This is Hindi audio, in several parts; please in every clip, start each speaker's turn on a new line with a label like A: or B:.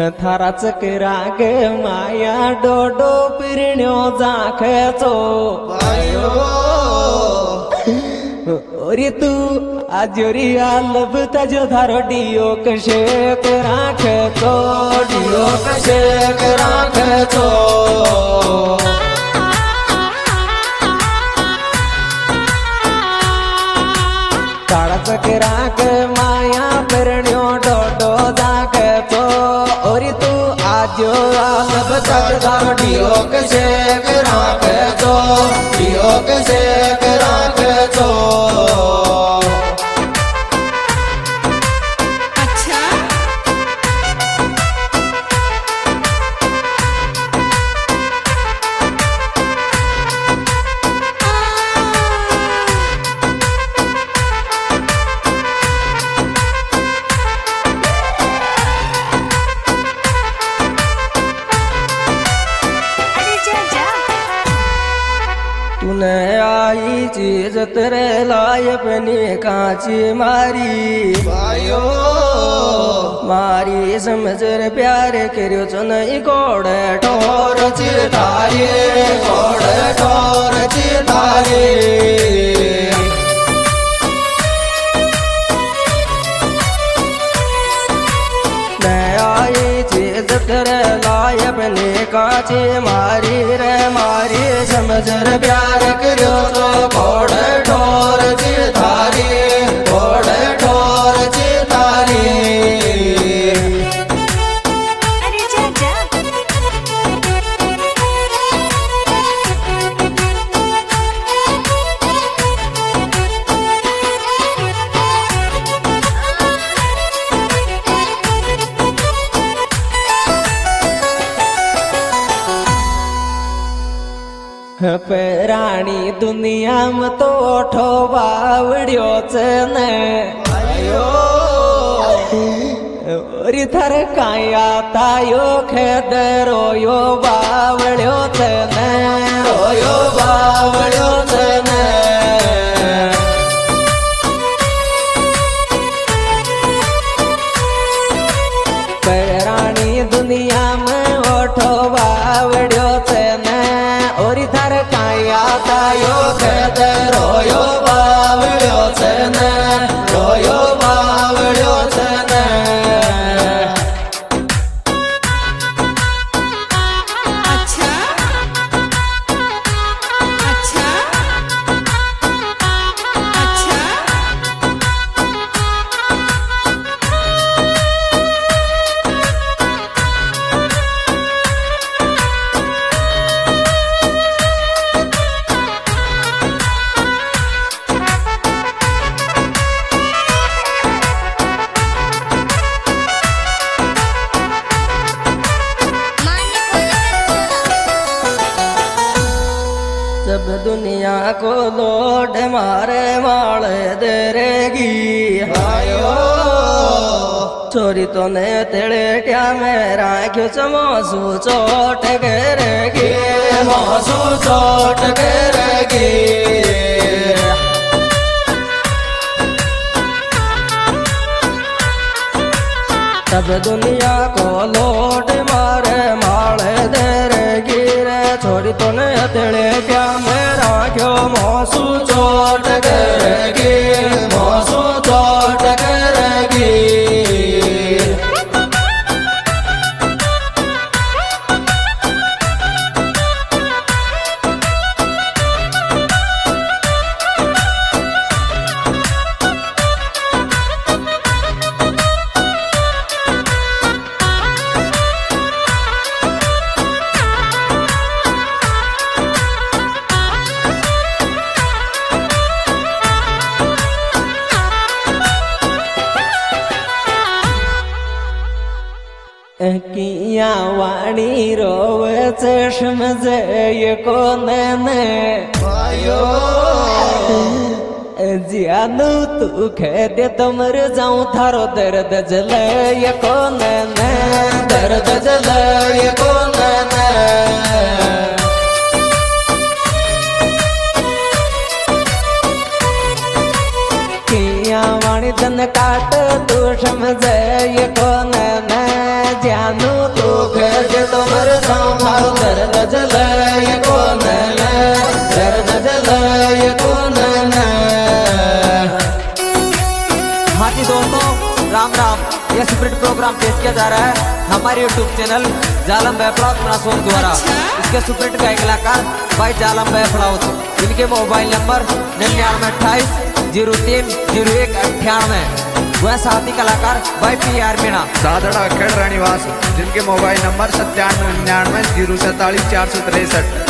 A: थारा चकरा गे माया डोडो पिरण्यो जाखेचो अरे तू आजोरी आलब ताजो धारो डियो कशे राखेचो डियो कशे राखेचो थारा चकरा गे माया पिरण्यो डोडो जाखेचो अरे तू आजो आलब ताजो धारो डियो कशे राखेचो डियो कशे राखेचो तूने आई चीज तेरे लाए अपनी कांची मारी भाइयो मारी समझ रे प्यारे करियो चुनई कोड़े ठोर चितारी कोड़े ठोर चितारी तेरे लाए अपने कांची मारी रे मारी समझ रे प्यार करो तो घोड़े ठोर चितारी घोड़े ठोर चितारी प्राणी दुनिया में तो ठो बावड़ियोच ने अरे थर काया तायो खेदरो यो बावड़ियोच ने रोयो बावड़ियोच ने प्राणी दुनिया में ओठो बावड़ियोच ने और इधर काया तायो खेद रोयो बावड़ियो चने रोयो बावड़ियो चने
B: अच्छा अच्छा अच्छा
A: जब दुनिया को लोड मारे माल देरेगी भाइयो चोरी तो ने तेरे क्या मेरा क्यों चमोसू चोट करेगी मोसू चोट करेगी तब दुनिया को लोड मारे माल देरेगी रे छोरी तो ने तेरे क्या मेरा क्यों मोसू चोट करेगी मोसू चोट करेगी किया वाणी रोवे चश्म जे कोने ने भाइयो जियानु तू खेदे तो मर जाऊं थारो दर्द जले कोने ने दर्द जले कोने ने किया वाणी तन काट तू समझे कोने ने जानू दर्द जलाए कौन है, दर्द जलाए कौन है। हाँ जी दोस्तों, राम राम। यह स्प्रिट प्रोग्राम पेश किया जा रहा है हमारे YouTube चैनल जालम बैफलाउत नासोन द्वारा। इसके स्प्रिट का कलाकार भाई जालम बैफलाउत। इनके मोबाइल नंबर 9928030198। वह साथी कलाकार भाई PR मीणा
C: सादड़ा खेड़ निवास, जिनके मोबाइल नंबर 9799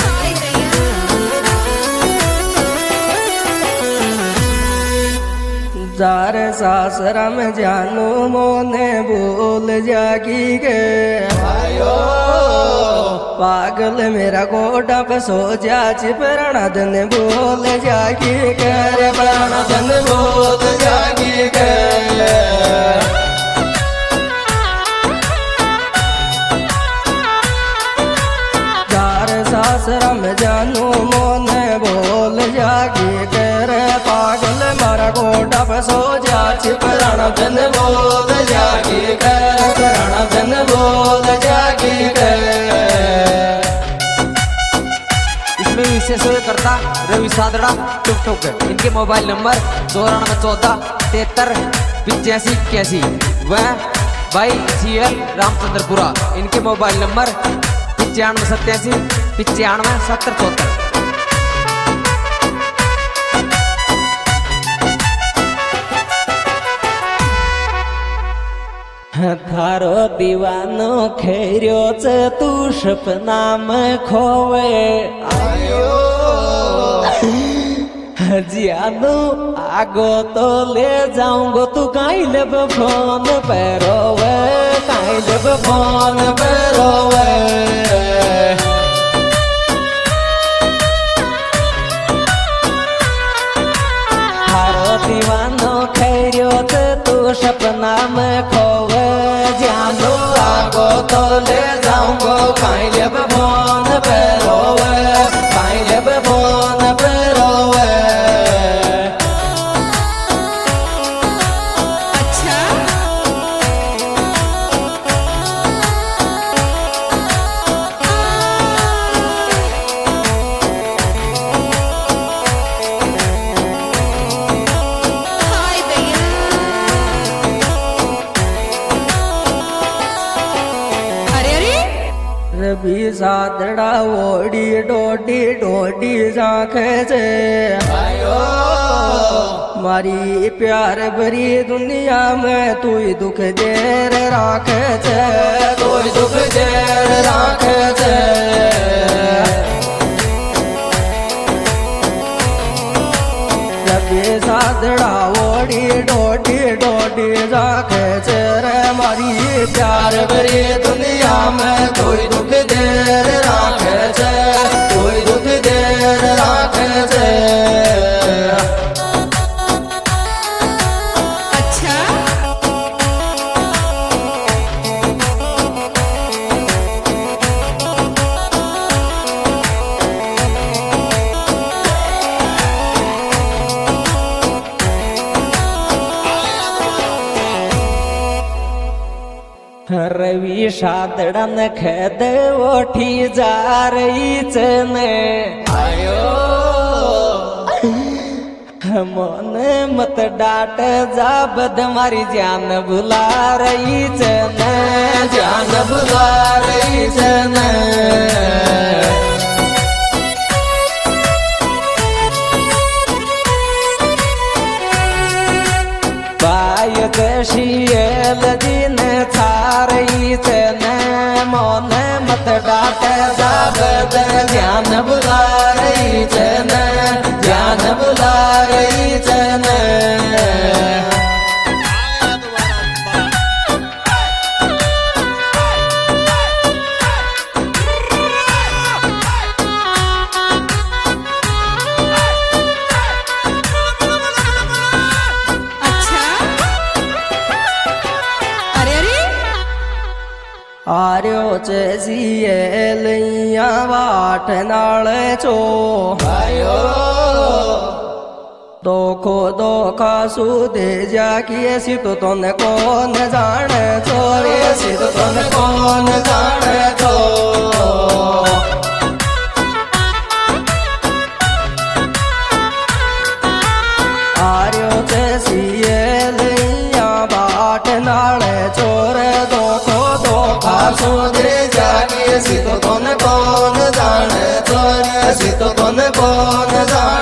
D: जार सासरा में जानू मोने भूल जागी के आयो पागल मेरा गोटा पे सो जा चिपराना दिन भूल जागी के रे प्राणा दिन भूल जागी के। जार सासरा में जानू मोने भूल जागी के रे पागल मारा गोटा पे सो जा चिपराना दिन भूल जागी के, प्राणा दिन भूल जागी के।
A: इसमें विशेष करता रवि सादड़ा टुक टुक। इनके मोबाइल नंबर 9414738581। वह भाई CL रामचंद्रपुरा। इनके मोबाइल नंबर 9587957074।
D: थारो दीवानो खेर्यो च तू सपना में खोवे आयो जियानो आगो तो ले जाऊंगो तू काई लेब फोन पे रोवे, काई लेब फोन पे रोवे। थारो दीवानो खेर्यो च तू सपना में खोवे जानो आगो तो ले जाऊंगो काई लेब फोन पे रोवे, काई लेब फोन पे रोवे।
B: अच्छा हाय भैया अरे अरे
D: रवि सादड़ा ओडी डोडी डोडी जाखे से आयो मारी प्यार भरी दुनिया में तू ही दुख देर राखे से, तू ही दुख देर राखे से। रवि सादड़ा ओडी डोडी डोडी जाखे से रे मारी प्यार भरी दुनिया में तू ही दुख देर राखे से, तू ही दुख देर राखे से।
B: अच्छा
D: रवि सादड़न खेद ओठी जा रही चने आयो मन मत डाट जा बद मारी जान बुला रही चने, जान बुला रही चने। बाय कशियल दिन थारई चने मन मत डाट जा बद जान बुला रही चने, जान बुला रही चने।
B: अच्छा अरे अरे
D: आर्यो चेसिया वाट नाल चो आयो दोखो दोखा सुदे जाकिए सी तो तोने कौन जाने चो, रे सी तो तोने कौन जाने चो। कौन जाने